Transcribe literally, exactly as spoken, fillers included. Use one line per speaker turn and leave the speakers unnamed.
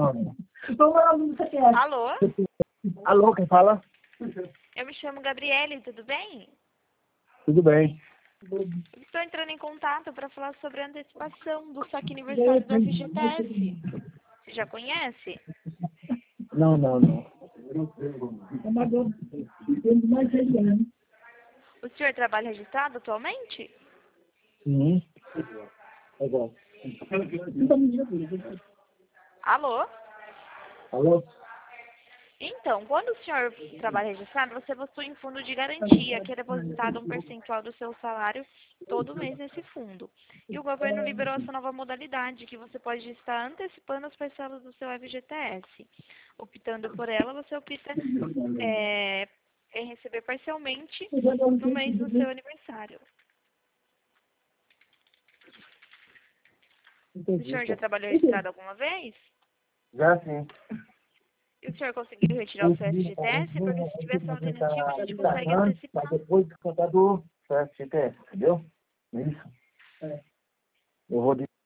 não. Vamos lá, não sei o que é.
Alô?
Alô, quem fala?
Eu me chamo Gabriele, tudo bem?
Tudo bem.
Estou entrando em contato para falar sobre a antecipação do saque aniversário do F G T S. Você já conhece?
Não, não, não. Amador. Temos mais seis anos.
O senhor trabalha registrado atualmente?
Sim. É bom.
Alô?
Alô?
Então, quando o senhor trabalha registrado, você possui um fundo de garantia, que é depositado um percentual do seu salário todo mês nesse fundo. E o governo liberou essa nova modalidade, que você pode estar antecipando as parcelas do seu F G T S. Optando por ela, você opta é, em receber parcialmente no mês do seu aniversário. O senhor já trabalhou registrado alguma vez?
Já sim.
E o senhor conseguiu retirar o seu F G T S? Porque se tiver essa alternativa, a gente consegue antecipar.
Depois do contador, F G T S, entendeu? É isso. É. Eu vou